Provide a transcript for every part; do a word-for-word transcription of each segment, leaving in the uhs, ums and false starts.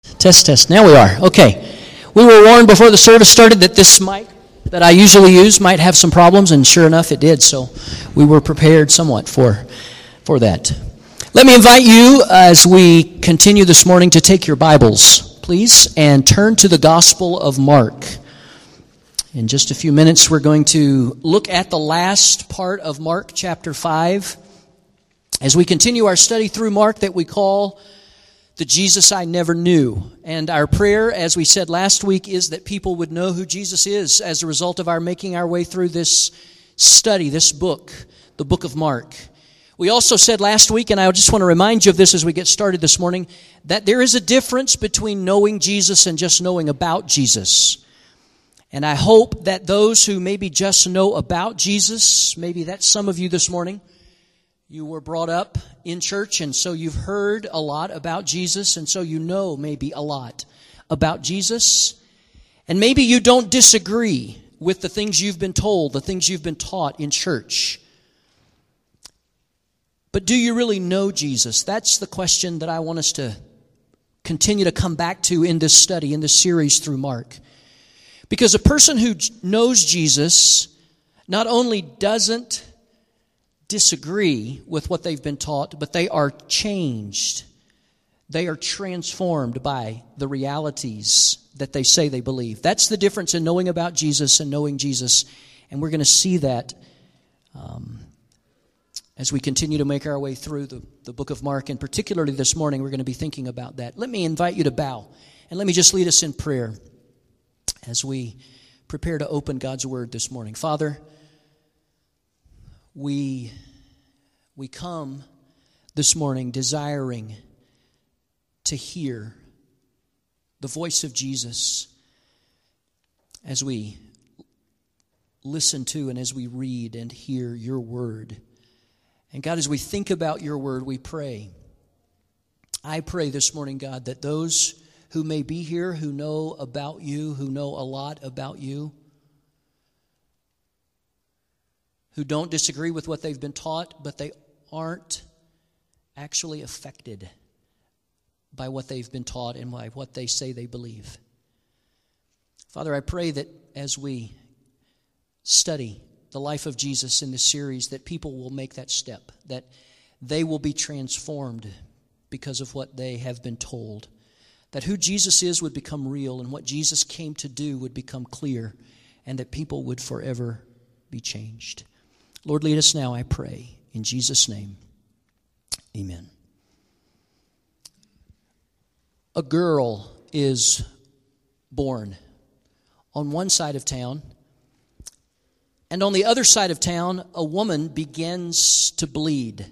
Test, test. Now we are. Okay. We were warned before the service started that this mic that I usually use might have some problems, and sure enough it did, so we were prepared somewhat for, for that. Let me invite you as we continue this morning to take your Bibles, please, and turn to the Gospel of Mark. In just a few minutes we're going to look at the last part of Mark chapter five as we continue our study through Mark that we call The Jesus I Never Knew. And our prayer, as we said last week, is that people would know who Jesus is as a result of our making our way through this study, this book, the book of Mark. We also said last week, and I just want to remind you of this as we get started this morning, that there is a difference between knowing Jesus and just knowing about Jesus. And I hope that those who maybe just know about Jesus, maybe that's some of you this morning, you were brought up in church, and so you've heard a lot about Jesus, and so you know maybe a lot about Jesus. And maybe you don't disagree with the things you've been told, the things you've been taught in church. But do you really know Jesus? That's the question that I want us to continue to come back to in this study, in this series through Mark. Because a person who knows Jesus not only doesn't disagree with what they've been taught, but they are changed. They are transformed by the realities that they say they believe. That's the difference in knowing about Jesus and knowing Jesus. And we're going to see that um, as we continue to make our way through the, the book of Mark. And particularly this morning, we're going to be thinking about that. Let me invite you to bow. And let me just lead us in prayer as we prepare to open God's Word this morning. Father, we, we come this morning desiring to hear the voice of Jesus as we listen to and as we read and hear your Word. And God, as we think about your Word, we pray. I pray this morning, God, that those who may be here, who know about you, who know a lot about you, who don't disagree with what they've been taught, but they aren't actually affected by what they've been taught and by what they say they believe. Father, I pray that as we study the life of Jesus in this series, that people will make that step, that they will be transformed because of what they have been told. That who Jesus is would become real and what Jesus came to do would become clear, and that people would forever be changed. Lord, lead us now, I pray. In Jesus' name, amen. A girl is born on one side of town, and on the other side of town, a woman begins to bleed.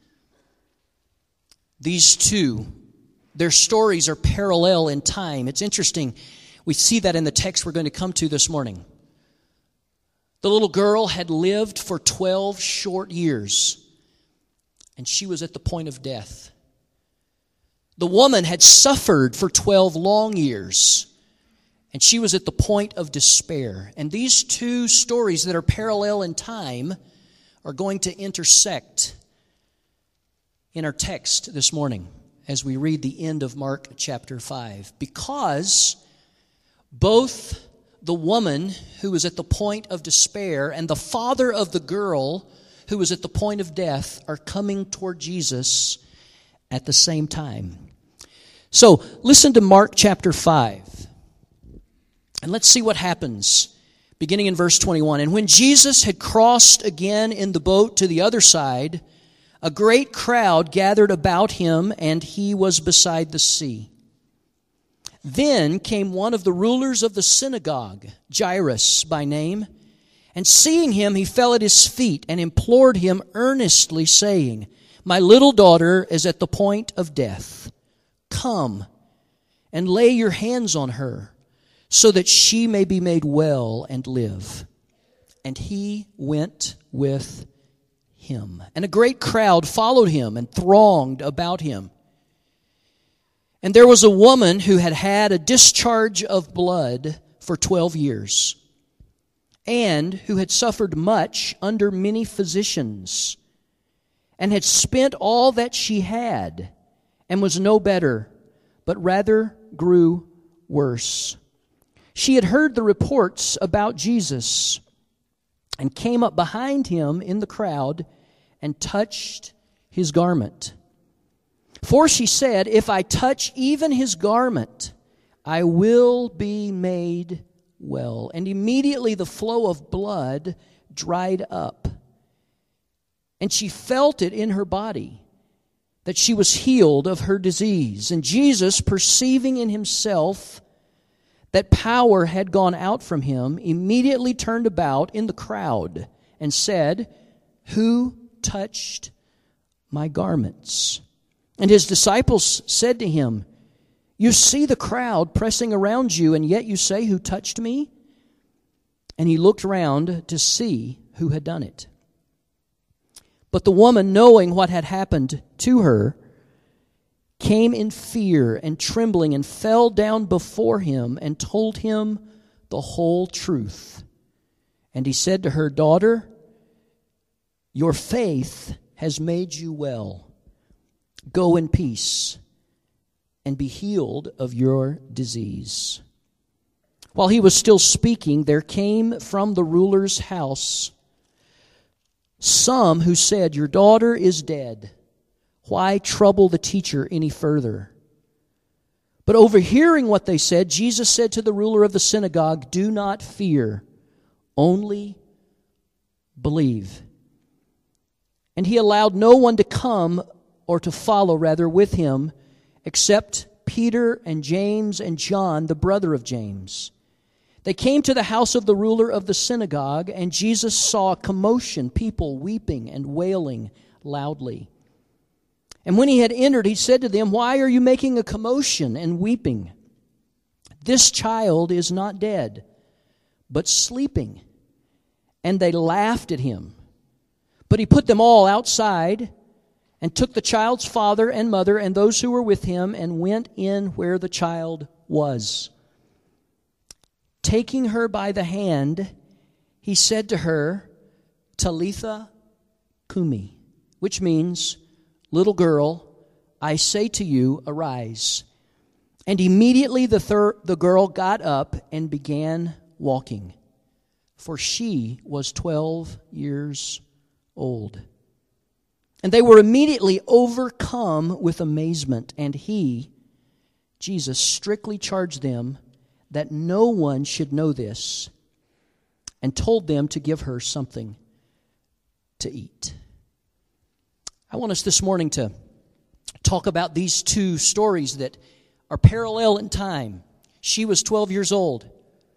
These two, their stories are parallel in time. It's interesting. We see that in the text we're going to come to this morning. The little girl had lived for twelve short years, and she was at the point of death. The woman had suffered for twelve long years, and she was at the point of despair. And these two stories that are parallel in time are going to intersect in our text this morning as we read the end of Mark chapter five, because both the woman who was at the point of despair and the father of the girl who was at the point of death are coming toward Jesus at the same time. So listen to Mark chapter five, and let's see what happens, beginning in verse twenty-one. And when Jesus had crossed again in the boat to the other side, a great crowd gathered about him, and he was beside the sea. Then came one of the rulers of the synagogue, Jairus by name, and seeing him, he fell at his feet and implored him earnestly, saying, "My little daughter is at the point of death. Come and lay your hands on her, so that she may be made well and live." And he went with him. And a great crowd followed him and thronged about him. And there was a woman who had had a discharge of blood for twelve years, and who had suffered much under many physicians, and had spent all that she had, and was no better, but rather grew worse. She had heard the reports about Jesus and came up behind him in the crowd and touched his garment. For she said, "If I touch even his garment, I will be made well." And immediately the flow of blood dried up. And she felt it in her body, that she was healed of her disease. And Jesus, perceiving in himself that power had gone out from him, immediately turned about in the crowd and said, "Who touched my garments?" And his disciples said to him, "You see the crowd pressing around you, and yet you say, 'Who touched me?'" And he looked round to see who had done it. But the woman, knowing what had happened to her, came in fear and trembling and fell down before him and told him the whole truth. And he said to her, "Daughter, your faith has made you well. Go in peace and be healed of your disease." While he was still speaking, there came from the ruler's house some who said, "Your daughter is dead. Why trouble the teacher any further?" But overhearing what they said, Jesus said to the ruler of the synagogue, "Do not fear, only believe." And he allowed no one to come, or to follow rather, with him, except Peter and James and John, the brother of James. They came to the house of the ruler of the synagogue, and Jesus saw a commotion, people weeping and wailing loudly. And when he had entered, he said to them, "Why are you making a commotion and weeping? This child is not dead, but sleeping." And they laughed at him. But he put them all outside and took the child's father and mother and those who were with him and went in where the child was. Taking her by the hand, he said to her, "Talitha cumi," which means, "Little girl, I say to you, arise." And immediately the, thir- the girl got up and began walking, for she was twelve years old. And they were immediately overcome with amazement, and he, Jesus, strictly charged them that no one should know this, and told them to give her something to eat. I want us this morning to talk about these two stories that are parallel in time. She was twelve years old.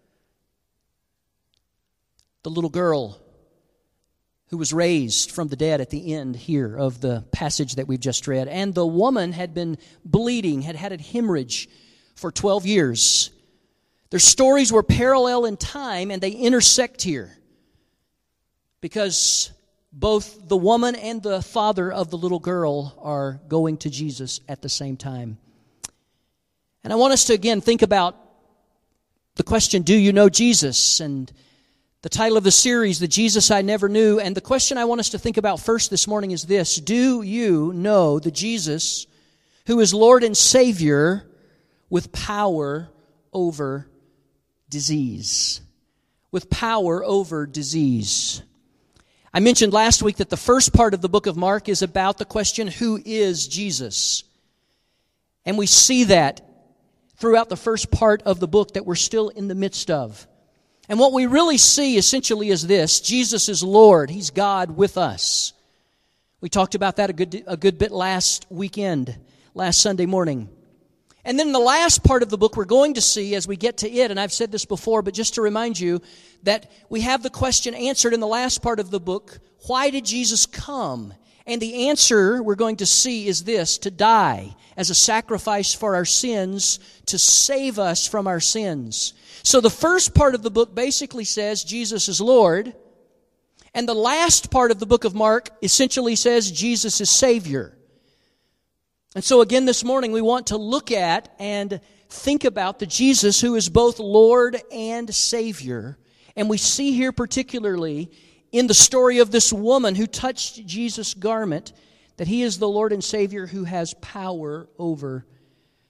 The little girl who was raised from the dead at the end here of the passage that we've just read. And the woman had been bleeding, had had a hemorrhage for twelve years. Their stories were parallel in time, and they intersect here, because both the woman and the father of the little girl are going to Jesus at the same time. And I want us to again think about the question, do you know Jesus? And the title of the series, The Jesus I Never Knew. And the question I want us to think about first this morning is this: do you know the Jesus who is Lord and Savior with power over disease? With power over disease. I mentioned last week that the first part of the book of Mark is about the question, who is Jesus? And we see that throughout the first part of the book that we're still in the midst of. And what we really see essentially is this: Jesus is Lord. He's God with us. We talked about that a good, a good bit last weekend, last Sunday morning. And then the last part of the book we're going to see as we get to it, and I've said this before, but just to remind you that we have the question answered in the last part of the book, why did Jesus come? And the answer we're going to see is this: to die as a sacrifice for our sins, to save us from our sins. So the first part of the book basically says Jesus is Lord, and the last part of the book of Mark essentially says Jesus is Savior. And so again this morning we want to look at and think about the Jesus who is both Lord and Savior. And we see here particularly in the story of this woman who touched Jesus' garment that He is the Lord and Savior who has power over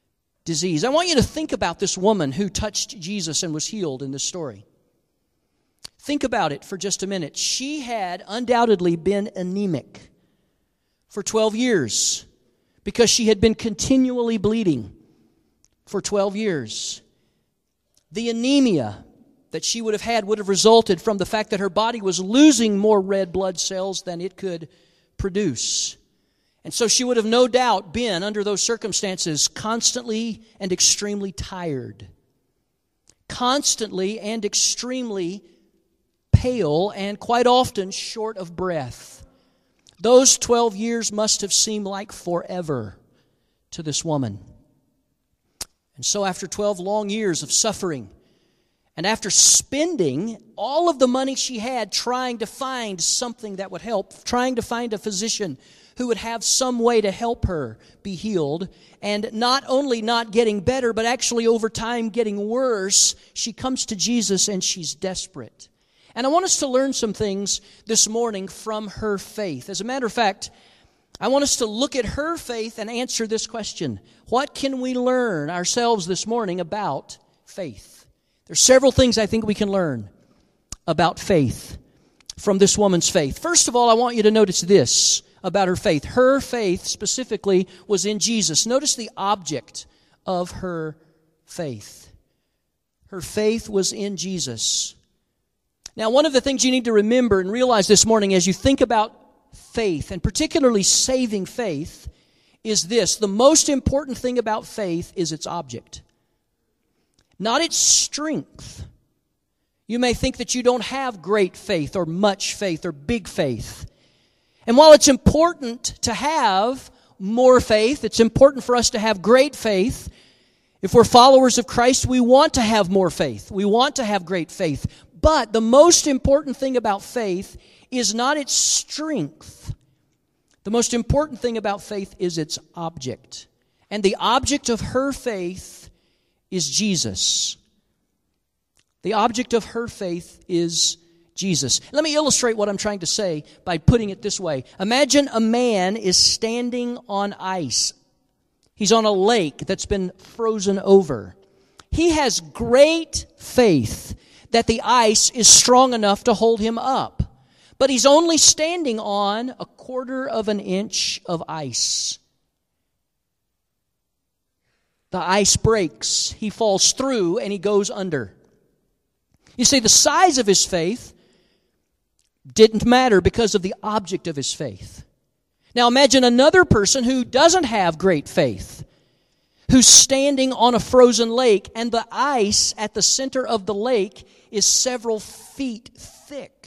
disease. I want you to think about this woman who touched Jesus and was healed in this story. Think about it for just a minute. She had undoubtedly been anemic for twelve years because she had been continually bleeding for twelve years. The anemia that she would have had would have resulted from the fact that her body was losing more red blood cells than it could produce. And so she would have no doubt been, under those circumstances, constantly and extremely tired. Constantly and extremely pale, and quite often short of breath. Those twelve years must have seemed like forever to this woman. And so after twelve long years of suffering, and after spending all of the money she had trying to find something that would help, trying to find a physician who would have some way to help her be healed, and not only not getting better, but actually over time getting worse, she comes to Jesus and she's desperate. And I want us to learn some things this morning from her faith. As a matter of fact, I want us to look at her faith and answer this question. What can we learn ourselves this morning about faith? There's several things I think we can learn about faith from this woman's faith. First of all, I want you to notice this about her faith. Her faith specifically was in Jesus. Notice the object of her faith. Her faith was in Jesus. Now, one of the things you need to remember and realize this morning as you think about faith, and particularly saving faith, is this. The most important thing about faith is its object, not its strength. You may think that you don't have great faith or much faith or big faith. And while it's important to have more faith, it's important for us to have great faith. If we're followers of Christ, we want to have more faith. We want to have great faith. But the most important thing about faith is not its strength. The most important thing about faith is its object. And the object of her faith is Jesus. The object of her faith is Jesus. Let me illustrate what I'm trying to say by putting it this way. Imagine a man is standing on ice. He's on a lake that's been frozen over. He has great faith that the ice is strong enough to hold him up. But he's only standing on a quarter of an inch of ice. The ice breaks. He falls through and he goes under. You see, the size of his faith didn't matter because of the object of his faith. Now imagine another person who doesn't have great faith, who's standing on a frozen lake, and the ice at the center of the lake is several feet thick.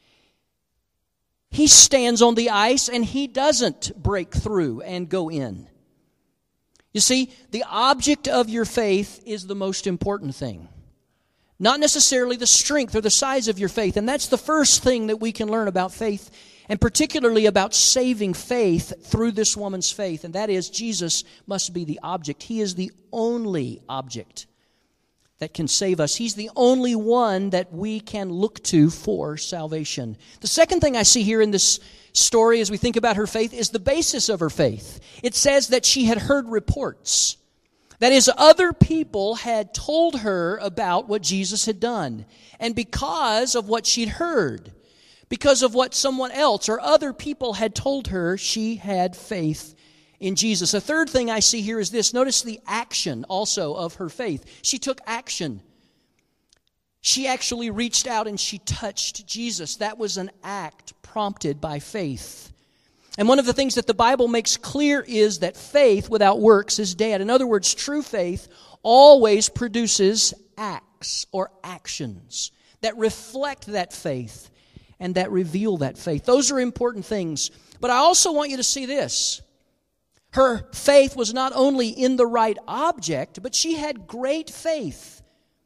He stands on the ice and he doesn't break through and go in. You see, the object of your faith is the most important thing. Not necessarily the strength or the size of your faith. And that's the first thing that we can learn about faith, and particularly about saving faith through this woman's faith. And that is, Jesus must be the object. He is the only object that can save us. He's the only one that we can look to for salvation. The second thing I see here in this story as we think about her faith is the basis of her faith. It says that she had heard reports. That is, other people had told her about what Jesus had done. And because of what she'd heard, because of what someone else or other people had told her, she had faith in Jesus. A third thing I see here is this. Notice the action also of her faith. She took action. She actually reached out and she touched Jesus. That was an act prompted by faith. And one of the things that the Bible makes clear is that faith without works is dead. In other words, true faith always produces acts or actions that reflect that faith and that reveal that faith. Those are important things. But I also want you to see this. Her faith was not only in the right object, but she had great faith.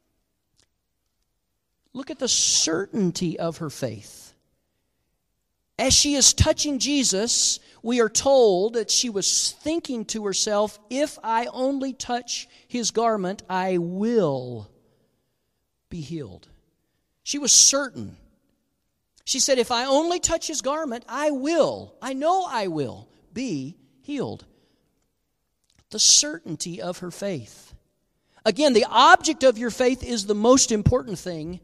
Look at the certainty of her faith. As she is touching Jesus, we are told that she was thinking to herself, if I only touch his garment, I will be healed. She was certain. She said, if I only touch his garment, I will, I know I will be healed. the certainty of her faith. Again, the object of your faith is the most important thing,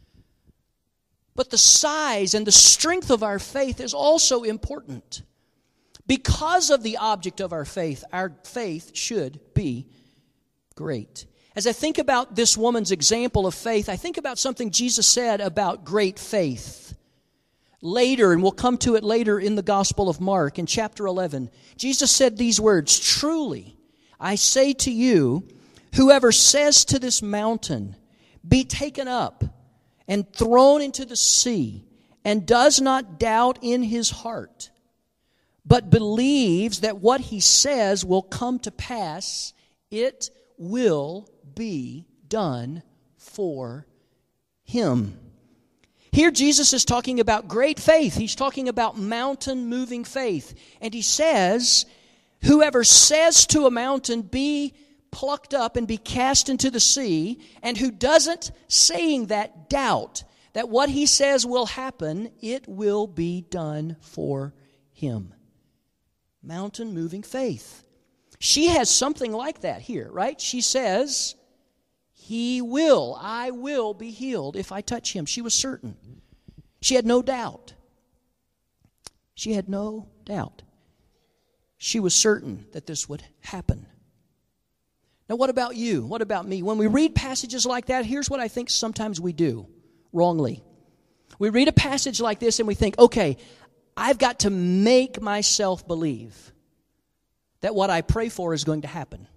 but the size and the strength of our faith is also important. Because of the object of our faith, our faith should be great. As I think about this woman's example of faith, I think about something Jesus said about great faith. Later, and we'll come to it later in the Gospel of Mark, in chapter eleven, Jesus said these words, "Truly, I say to you, whoever says to this mountain, 'Be taken up and thrown into the sea,' and does not doubt in his heart, but believes that what he says will come to pass, it will be done for him." Here Jesus is talking about great faith. He's talking about mountain-moving faith. And he says, whoever says to a mountain, "Be plucked up and be cast into the sea," and who doesn't, saying that, doubt that what he says will happen, it will be done for him. Mountain-moving faith. She has something like that here, right? She says, "He will, I will be healed if I touch him." She was certain. She had no doubt. She had no doubt. She was certain that this would happen. Now, what about you? What about me? When we read passages like that, here's what I think sometimes we do wrongly. We read a passage like this and we think, okay, I've got to make myself believe that what I pray for is going to happen.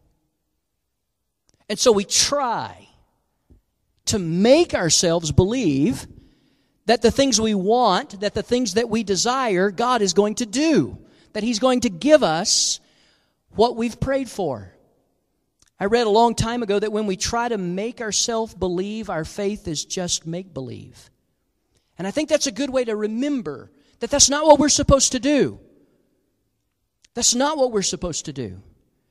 And so we try to make ourselves believe that the things we want, that the things that we desire, God is going to do. That He's going to give us what we've prayed for. I read a long time ago that when we try to make ourselves believe, our faith is just make-believe. And I think that's a good way to remember that that's not what we're supposed to do. That's not what we're supposed to do.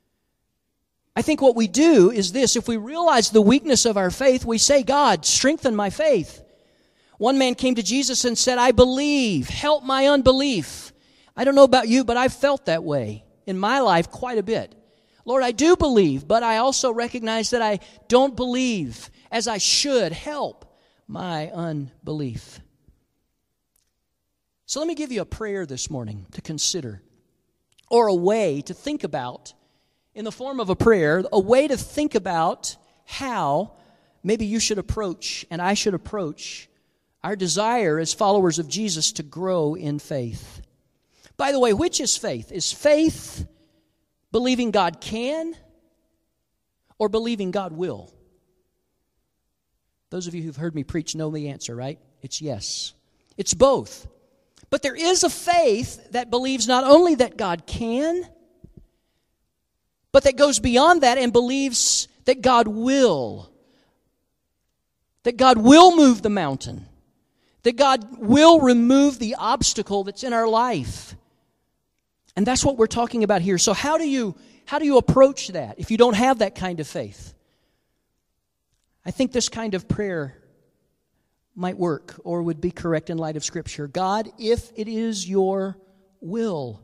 I think what we do is this: if we realize the weakness of our faith, we say, "God, strengthen my faith." One man came to Jesus and said, "I believe, help my unbelief." I don't know about you, but I've felt that way in my life quite a bit. Lord, I do believe, but I also recognize that I don't believe as I should. Help my unbelief. So let me give you a prayer this morning to consider, or a way to think about, in the form of a prayer, a way to think about how maybe you should approach, and I should approach, our desire as followers of Jesus to grow in faith. By the way, which is faith? Is faith believing God can, or believing God will? Those of you who've heard me preach know the answer, right? It's yes. It's both. But there is a faith that believes not only that God can, but that goes beyond that and believes that God will. That God will move the mountain. That God will remove the obstacle that's in our life. And that's what we're talking about here. So how do you how do you approach that if you don't have that kind of faith? I think this kind of prayer might work, or would be correct in light of Scripture. God, if it is your will,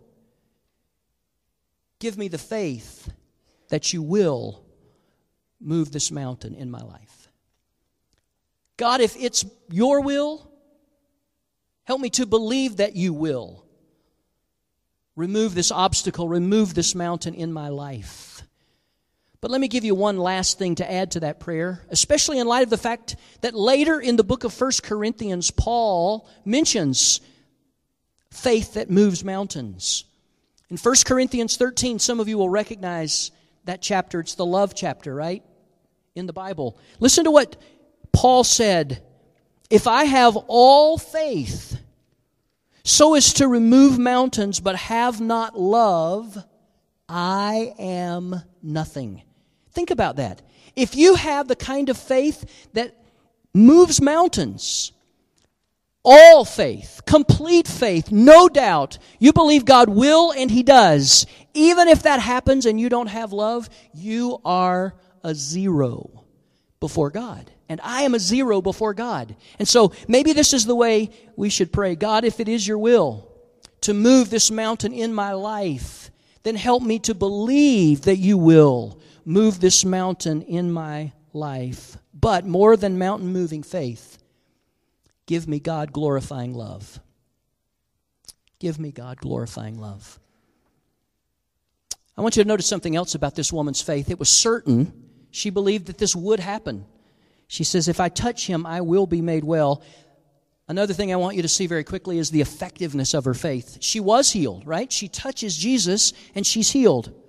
give me the faith that you will move this mountain in my life. God, if it's your will, help me to believe that you will remove this obstacle, remove this mountain in my life. But let me give you one last thing to add to that prayer, especially in light of the fact that later in the book of First Corinthians, Paul mentions faith that moves mountains. In First Corinthians thirteen, some of you will recognize that chapter. It's the love chapter, right? In the Bible. Listen to what Paul said. If I have all faith so as to remove mountains, but have not love, I am nothing. Think about that. If you have the kind of faith that moves mountains, all faith, complete faith, no doubt, you believe God will and He does. Even if that happens and you don't have love, you are a zero before God. And I am a zero before God. And so maybe this is the way we should pray. God, if it is your will to move this mountain in my life, then help me to believe that you will move this mountain in my life. But more than mountain-moving faith, give me God-glorifying love. Give me God-glorifying love. I want you to notice something else about this woman's faith. It was certain. She believed that this would happen. She says, if I touch him, I will be made well. Another thing I want you to see very quickly is the effectiveness of her faith. She was healed, right? She touches Jesus and she's healed. It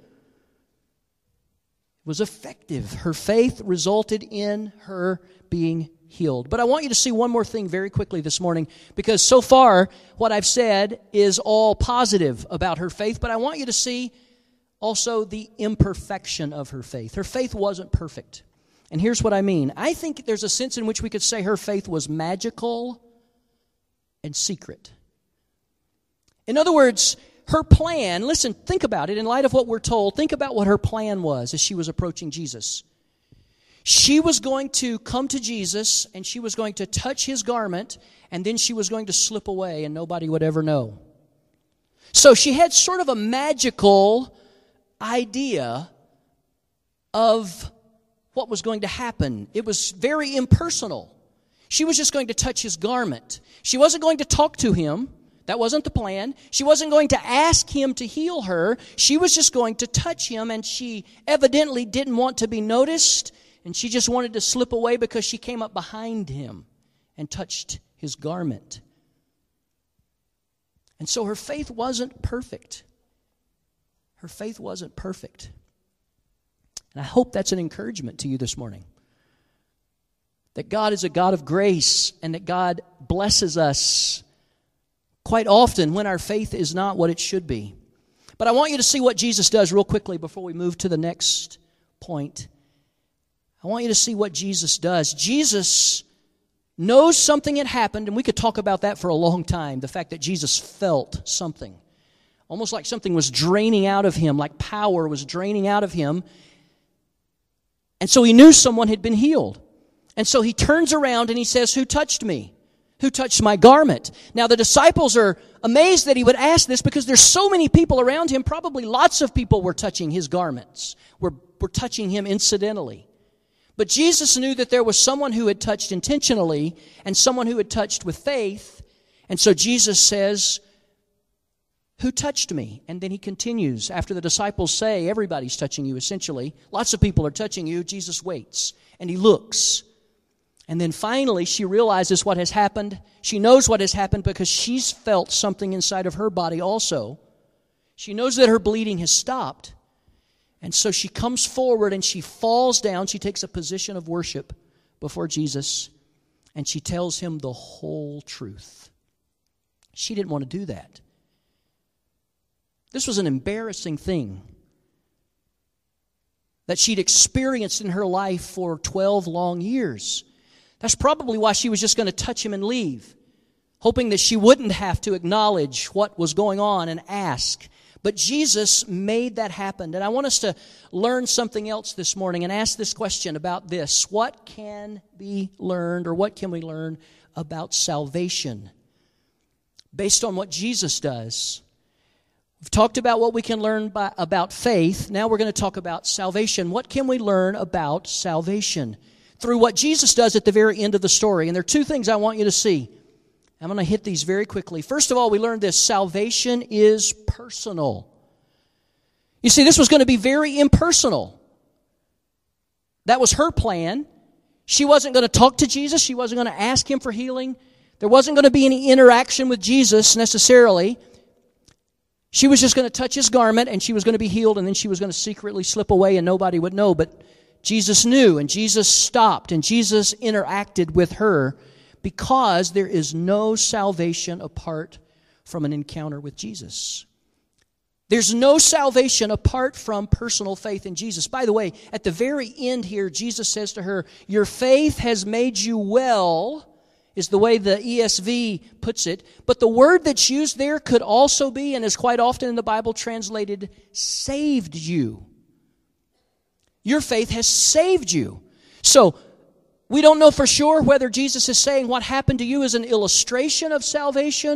was effective. Her faith resulted in her being healed. But I want you to see one more thing very quickly this morning, because so far what I've said is all positive about her faith, but I want you to see also the imperfection of her faith. Her faith wasn't perfect. And here's what I mean. I think there's a sense in which we could say her faith was magical and secret. In other words, her plan, listen, think about it in light of what we're told. Think about what her plan was as she was approaching Jesus. She was going to come to Jesus and she was going to touch his garment, and then she was going to slip away and nobody would ever know. So she had sort of a magical idea of what was going to happen. It was very impersonal. She was just going to touch his garment. She wasn't going to talk to him. That wasn't the plan. She wasn't going to ask him to heal her. She was just going to touch him, and she evidently didn't want to be noticed, and she just wanted to slip away because she came up behind him and touched his garment. And so her faith wasn't perfect. Her faith wasn't perfect. And I hope that's an encouragement to you this morning. That God is a God of grace, and that God blesses us quite often when our faith is not what it should be. But I want you to see what Jesus does real quickly before we move to the next point. I want you to see what Jesus does. Jesus knows something had happened, and we could talk about that for a long time. The fact that Jesus felt something. Almost like something was draining out of him, like power was draining out of him. And so he knew someone had been healed. And so he turns around and he says, who touched me? Who touched my garment? Now the disciples are amazed that he would ask this, because there's so many people around him. Probably lots of people were touching his garments, were, were touching him incidentally. But Jesus knew that there was someone who had touched intentionally and someone who had touched with faith. And so Jesus says, who touched me? And then he continues. After the disciples say, everybody's touching you essentially. Lots of people are touching you. Jesus waits and he looks. And then finally she realizes what has happened. She knows what has happened because she's felt something inside of her body also. She knows that her bleeding has stopped. And so she comes forward and she falls down. She takes a position of worship before Jesus. And she tells him the whole truth. She didn't want to do that. This was an embarrassing thing that she'd experienced in her life for twelve long years. That's probably why she was just going to touch him and leave, hoping that she wouldn't have to acknowledge what was going on and ask. But Jesus made that happen. And I want us to learn something else this morning and ask this question about this. What can be learned, or what can we learn about salvation based on what Jesus does? We've talked about what we can learn by, about faith. Now we're going to talk about salvation. What can we learn about salvation through what Jesus does at the very end of the story? And there are two things I want you to see. I'm going to hit these very quickly. First of all, we learned this: salvation is personal. You see, this was going to be very impersonal. That was her plan. She wasn't going to talk to Jesus. She wasn't going to ask him for healing. There wasn't going to be any interaction with Jesus necessarily. She was just going to touch his garment and she was going to be healed, and then she was going to secretly slip away and nobody would know. But Jesus knew, and Jesus stopped, and Jesus interacted with her, because there is no salvation apart from an encounter with Jesus. There's no salvation apart from personal faith in Jesus. By the way, at the very end here, Jesus says to her, your faith has made you well, is the way the E S V puts it. But the word that's used there could also be, and is quite often in the Bible translated, saved you. Your faith has saved you. So, we don't know for sure whether Jesus is saying what happened to you is an illustration of salvation,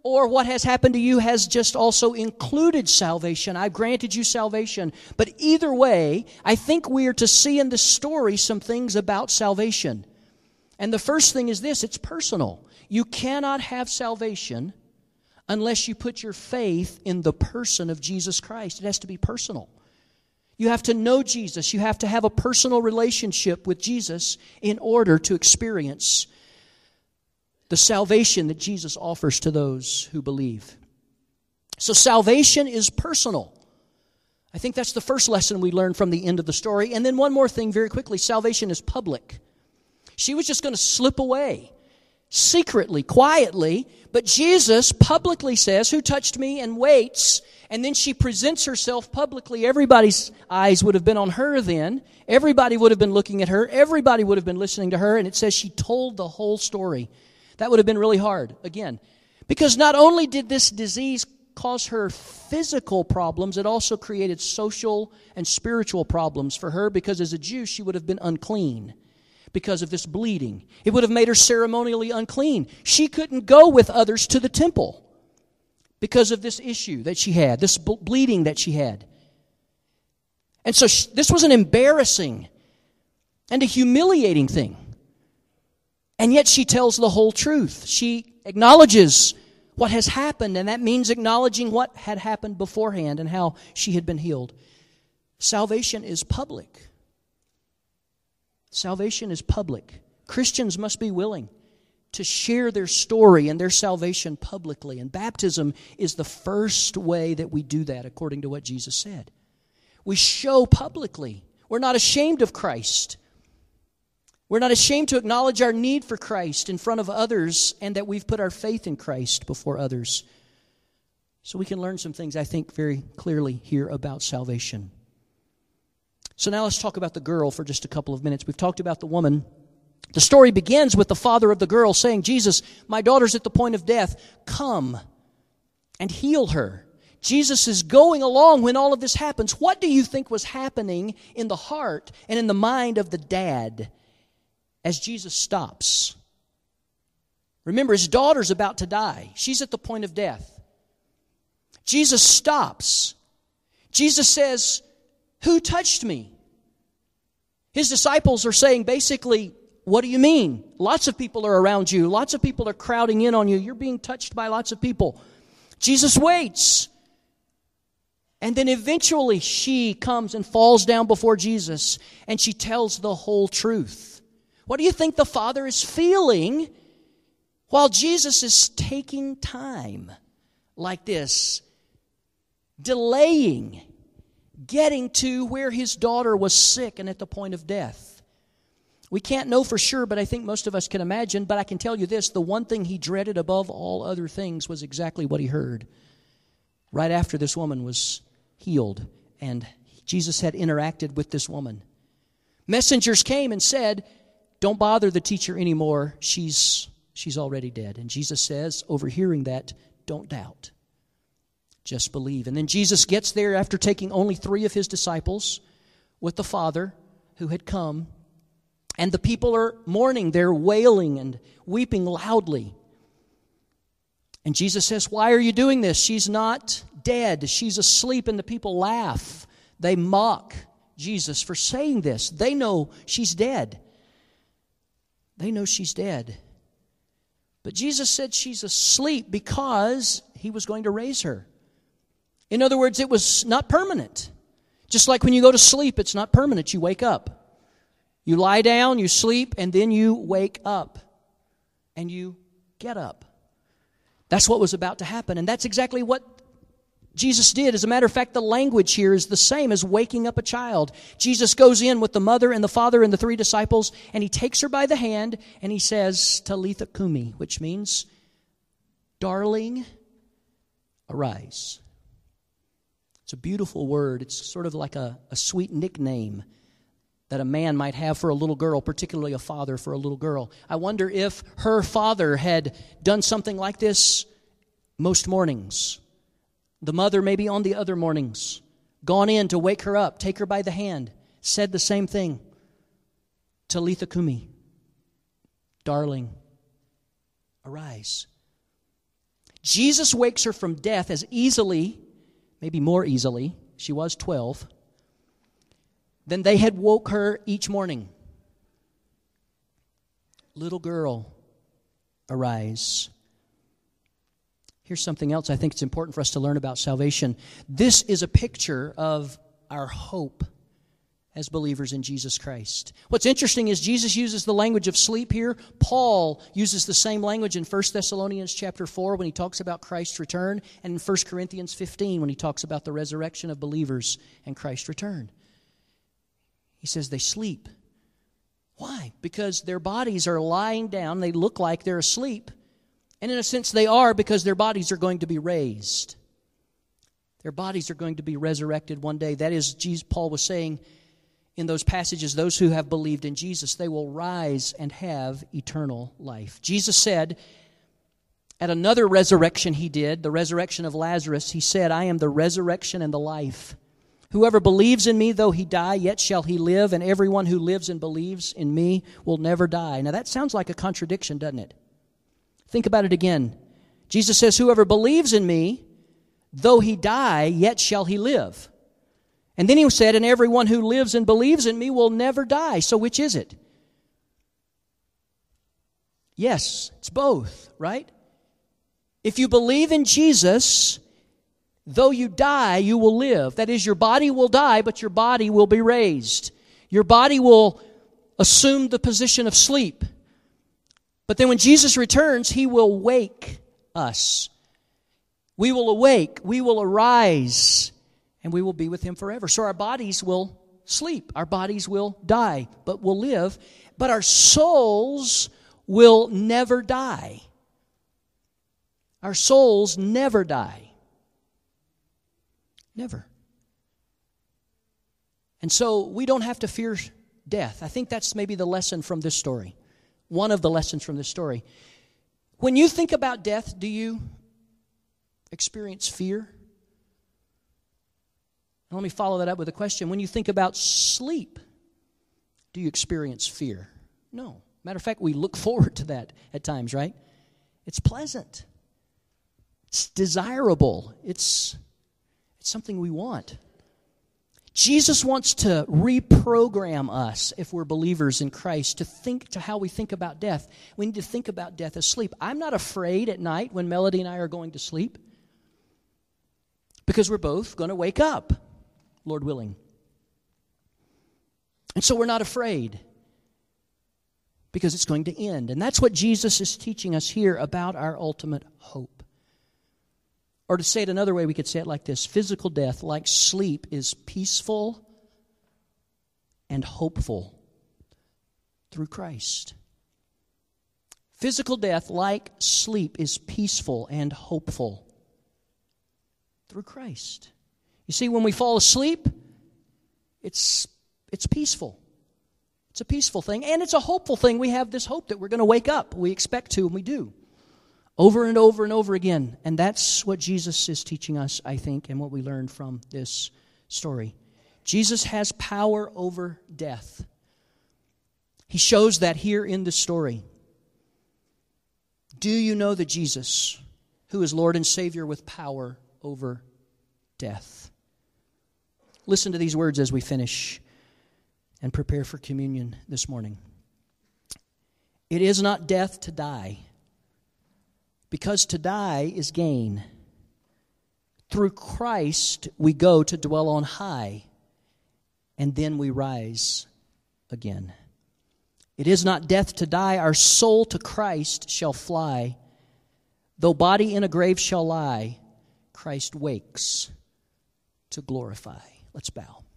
or what has happened to you has just also included salvation. I've granted you salvation. But either way, I think we are to see in this story some things about salvation. And the first thing is this, it's personal. You cannot have salvation unless you put your faith in the person of Jesus Christ. It has to be personal. You have to know Jesus. You have to have a personal relationship with Jesus in order to experience the salvation that Jesus offers to those who believe. So salvation is personal. I think that's the first lesson we learn from the end of the story. And then one more thing very quickly. Salvation is public. She was just going to slip away secretly, quietly, but Jesus publicly says, "Who touched me?" and waits. And then she presents herself publicly. Everybody's eyes would have been on her then. Everybody would have been looking at her. Everybody would have been listening to her. And it says she told the whole story. That would have been really hard, again. Because not only did this disease cause her physical problems, it also created social and spiritual problems for her, because as a Jew, she would have been unclean because of this bleeding. It would have made her ceremonially unclean. She couldn't go with others to the temple because of this issue that she had, this bleeding that she had. And so she, this was an embarrassing and a humiliating thing. And yet she tells the whole truth. She acknowledges what has happened, and that means acknowledging what had happened beforehand and how she had been healed. Salvation is public. Salvation is public. Christians must be willing to share their story and their salvation publicly. And baptism is the first way that we do that, according to what Jesus said. We show publicly. We're not ashamed of Christ. We're not ashamed to acknowledge our need for Christ in front of others, and that we've put our faith in Christ before others. So we can learn some things, I think, very clearly here about salvation. So now let's talk about the girl for just a couple of minutes. We've talked about the woman. The story begins with the father of the girl saying, "Jesus, my daughter's at the point of death. Come and heal her." Jesus is going along when all of this happens. What do you think was happening in the heart and in the mind of the dad as Jesus stops? Remember, his daughter's about to die. She's at the point of death. Jesus stops. Jesus says, "Who touched me?" His disciples are saying basically, "What do you mean? Lots of people are around you. Lots of people are crowding in on you. You're being touched by lots of people." Jesus waits. And then eventually she comes and falls down before Jesus, and she tells the whole truth. What do you think the Father is feeling while Jesus is taking time like this, delaying getting to where his daughter was sick and at the point of death? We can't know for sure, but I think most of us can imagine. But I can tell you this, the one thing he dreaded above all other things was exactly what he heard right after this woman was healed and Jesus had interacted with this woman. Messengers came and said, "Don't bother the teacher anymore. She's, she's already dead." And Jesus says, overhearing that, "Don't doubt. Just believe." And then Jesus gets there after taking only three of his disciples with the Father who had come. And the people are mourning. They're wailing and weeping loudly. And Jesus says, "Why are you doing this? She's not dead. She's asleep." And the people laugh. They mock Jesus for saying this. They know she's dead. They know she's dead. But Jesus said she's asleep because he was going to raise her. In other words, it was not permanent. Just like when you go to sleep, it's not permanent. You wake up. You lie down, you sleep, and then you wake up. And you get up. That's what was about to happen. And that's exactly what Jesus did. As a matter of fact, the language here is the same as waking up a child. Jesus goes in with the mother and the father and the three disciples, and he takes her by the hand, and he says, "Talitha kumi," which means, "Darling, arise." It's a beautiful word. It's sort of like a, a sweet nickname that a man might have for a little girl, particularly a father for a little girl. I wonder if her father had done something like this most mornings. The mother maybe on the other mornings, gone in to wake her up, take her by the hand, said the same thing. "Talitha kumi," darling, arise. Jesus wakes her from death as easily, maybe more easily, she was twelve, than they had woke her each morning. Little girl, arise. Here's something else I think it's important for us to learn about salvation. This is a picture of our hope as believers in Jesus Christ. What's interesting is Jesus uses the language of sleep here. Paul uses the same language in First Thessalonians chapter four when he talks about Christ's return, and in First Corinthians fifteen when he talks about the resurrection of believers and Christ's return. He says they sleep. Why? Because their bodies are lying down. They look like they're asleep. And in a sense they are, because their bodies are going to be raised. Their bodies are going to be resurrected one day. That is, Jesus, Paul was saying in those passages, those who have believed in Jesus, they will rise and have eternal life. Jesus said, at another resurrection he did, the resurrection of Lazarus, he said, I am the resurrection and the life. Whoever believes in me, though he die, yet shall he live, and everyone who lives and believes in me will never die. Now that sounds like a contradiction, doesn't it? Think about it again. Jesus says, whoever believes in me, though he die, yet shall he live. And then he said, and everyone who lives and believes in me will never die. So which is it? Yes, it's both, right? If you believe in Jesus, though you die, you will live. That is, your body will die, but your body will be raised. Your body will assume the position of sleep. But then when Jesus returns, he will wake us. We will awake, we will arise, and we will be with him forever. So our bodies will sleep, our bodies will die, but will live. But our souls will never die. Our souls never die. Never. And so we don't have to fear death. I think that's maybe the lesson from this story. One of the lessons from this story. When you think about death, do you experience fear? And let me follow that up with a question. When you think about sleep, do you experience fear? No. Matter of fact, we look forward to that at times, right? It's pleasant. It's desirable. It's, it's something we want. Jesus wants to reprogram us, if we're believers in Christ, to think to how we think about death. We need to think about death as sleep. I'm not afraid at night when Melody and I are going to sleep, because we're both going to wake up, Lord willing. And so we're not afraid, because it's going to end. And that's what Jesus is teaching us here about our ultimate hope. Or to say it another way, we could say it like this. Physical death, like sleep, is peaceful and hopeful through Christ. Physical death, like sleep, is peaceful and hopeful through Christ. You see, when we fall asleep, it's, it's peaceful. It's a peaceful thing, and it's a hopeful thing. We have this hope that we're going to wake up. We expect to, and we do. Over and over and over again. And that's what Jesus is teaching us, I think, and what we learned from this story. Jesus has power over death. He shows that here in the story. Do you know the Jesus who is Lord and Savior with power over death? Listen to these words as we finish and prepare for communion this morning. It is not death to die, because to die is gain. Through Christ we go to dwell on high, and then we rise again. It is not death to die, our soul to Christ shall fly. Though body in a grave shall lie, Christ wakes to glorify. Let's bow.